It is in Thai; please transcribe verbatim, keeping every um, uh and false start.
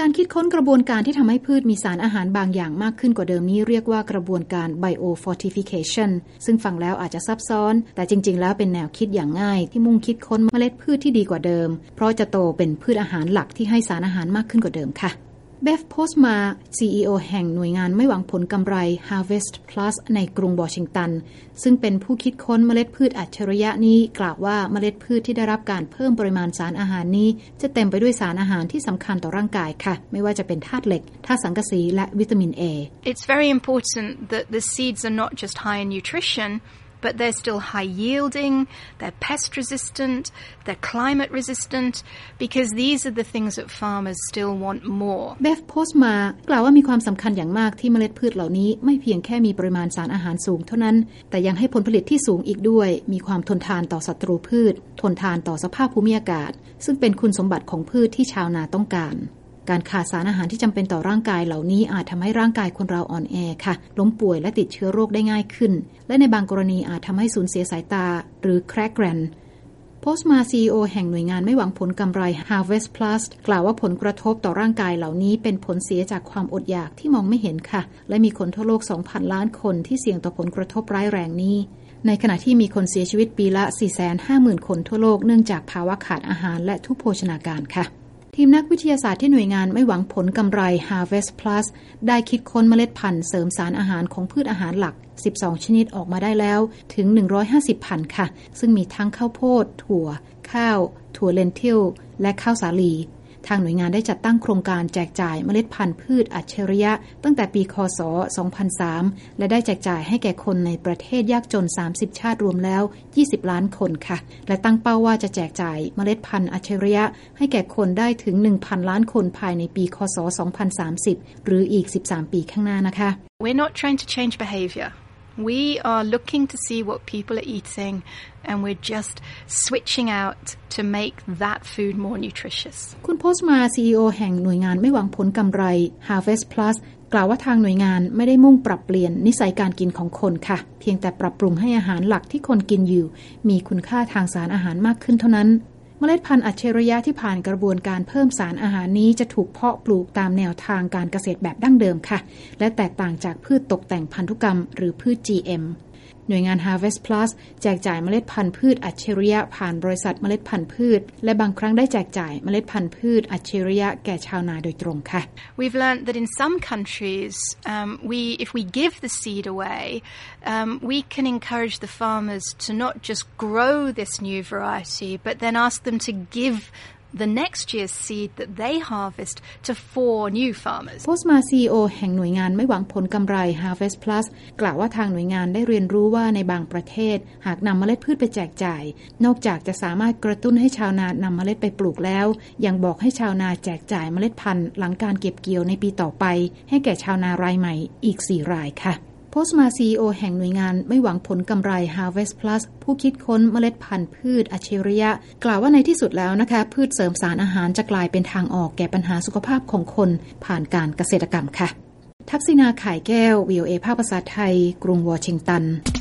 การคิดค้นกระบวนการที่ทำให้พืชมีสารอาหารบางอย่างมากขึ้นกว่าเดิมนี้เรียกว่ากระบวนการ biofortification ซึ่งฟังแล้วอาจจะซับซ้อนแต่จริงๆแล้วเป็นแนวคิดอย่างง่ายที่มุ่งคิดค้นเมล็ดพืชที่ดีกว่าเดิมเพราะจะโตเป็นพืชอาหารหลักที่ให้สารอาหารมากขึ้นกว่าเดิมค่ะเบฟ โพสมา ซี อี โอ แห่งหน่วยงานไม่หวังผลกำไร Harvest Plus ในกรุงวอชิงตันซึ่งเป็นผู้คิดค้นเมล็ดพืชอัจฉริยะนี้กล่าวว่าเมล็ดพืชที่ได้รับการเพิ่มปริมาณสารอาหารนี้จะเต็มไปด้วยสารอาหารที่สำคัญต่อร่างกายค่ะไม่ว่าจะเป็นธาตุเหล็กธาตุสังกะสีและวิตามิน A It's very important that the seeds are not just high in nutrition but they're still high yielding, they're pest resistant, they're climate resistant, because these are the things that farmers still want more. เบฟ โพสมากล่าวว่ามีความสำคัญอย่างมากที่เมล็ดพืชเหล่านี้ไม่เพียงแค่มีปริมาณสารอาหารสูงเท่านั้นแต่ยังให้ผลผลิตที่สูงอีกด้วยมีความทนทานต่อศัตรูพืชทนทานต่อสภาพภูมิอากาศซึ่งเป็นคุณสมบัติของพืชที่ชาวนาต้องการการขาดสารอาหารที่จำเป็นต่อร่างกายเหล่านี้อาจทำให้ร่างกายคนเราอ่อนแอค่ะล้มป่วยและติดเชื้อโรคได้ง่ายขึ้นและในบางกรณีอาจทำให้สูญเสียสายตาหรือแครกแกรนโพสมา ซี อี โอ แห่งหน่วยงานไม่หวังผลกำไร Harvest Plus กล่าวว่าผลกระทบต่อร่างกายเหล่านี้เป็นผลเสียจากความอดอยากที่มองไม่เห็นค่ะและมีคนทั่วโลก สองพัน ล้านคนที่เสี่ยงต่อผลกระทบร้ายแรงนี้ในขณะที่มีคนเสียชีวิตปีละ สี่แสนห้าหมื่น คนทั่วโลกเนื่องจากภาวะขาดอาหารและทุพโภชนาการค่ะทีมนักวิทยาศาสตร์ที่หน่วยงานไม่หวังผลกำไร Harvest Plus ได้คิดค้นเมล็ดพันธุ์เสริมสารอาหารของพืชอาหารหลักสิบสองชนิดออกมาได้แล้วถึงหนึ่งร้อยห้าสิบพันธุ์ค่ะซึ่งมีทั้งข้าวโพดถั่วข้าวถั่วเลนทิลและข้าวสาลีทางหน่วยงานได้จัดตั้งโครงการแจกจ่ายเมล็ดพันธุ์พืชอัจฉริยะตั้งแต่ปีค.ศ. สองพันสามและได้แจกจ่ายให้แก่คนในประเทศยากจนสามสิบชาติรวมแล้วยี่สิบล้านคนค่ะและตั้งเป้าว่าจะแจกจ่ายเมล็ดพันธุ์อัจฉริยะให้แก่คนได้ถึง หนึ่งพัน ล้านคนภายในปีค.ศ. สองพันสามสิบหรืออีกสิบสามปีข้างหน้านะคะ We're not trying to change behavior.We are looking to see what people are eating and we're just switching out to make that food more nutritious. คุณโพสมา ซี อี โอ แห่งหน่วยงานไม่หวังผลกำไร Harvest Plus กล่าวว่าทางหน่วยงานไม่ได้มุ่งปรับเปลี่ยนนิสัยการกินของคนค่ะเพียงแต่ปรับปรุงให้อาหารหลักที่คนกินอยู่มีคุณค่าทางสารอาหารมากขึ้นเท่านั้นเมล็ดพันธุ์อัจฉริยะที่ผ่านกระบวนการเพิ่มสารอาหารนี้จะถูกเพาะปลูกตามแนวทางการเกษตรแบบดั้งเดิมค่ะและแตกต่างจากพืชตกแต่งพันธุกรรมหรือพืช จี เอ็ม หน่วยงาน Harvest Plus แจกจ่ายเมล็ดพันธุ์พืชอัจฉริยะผ่านบริษัทเมล็ดพันธุ์พืชและบางครั้งได้แจกจ่ายเมล็ดพันธุ์พืชอัจฉริยะแก่ชาวนาโดยตรงค่ะ We've learned that in some countries um, we if we give the seed away um, we can encourage the farmers to not just grow this new variety but then ask them to give the next year's seed that they harvest to four new farmers. โพสมา ซี อี โอ แห่งหน่วยงานไม่หวังผลกำไร Harvest Plus กล่าวว่าทางหน่วยงานได้เรียนรู้ว่าในบางประเทศหากนำเมล็ดพืชไปแจกจ่ายนอกจากจะสามารถกระตุ้นให้ชาวนานำเมล็ดไปปลูกแล้วยังบอกให้ชาวนาแจกจ่ายเมล็ดพันธุ์หลังการเก็บเกี่ยวในปีต่อไปให้แก่ชาวนารายใหม่อีกสี่รายค่ะโพสมา ซี อี โอ แห่งหน่วยงานไม่หวังผลกำไร Harvest Plus ผู้คิดค้นเมล็ดพันธุ์พืชอัจฉริยะกล่าวว่าในที่สุดแล้วนะคะพืชเสริมสารอาหารจะกลายเป็นทางออกแก่ปัญหาสุขภาพของคนผ่านการเกษตรกรรมค่ะทักษิณา ข่ายแก้ว วี โอ เอ ภาคภาษาไทยกรุงวอชิงตัน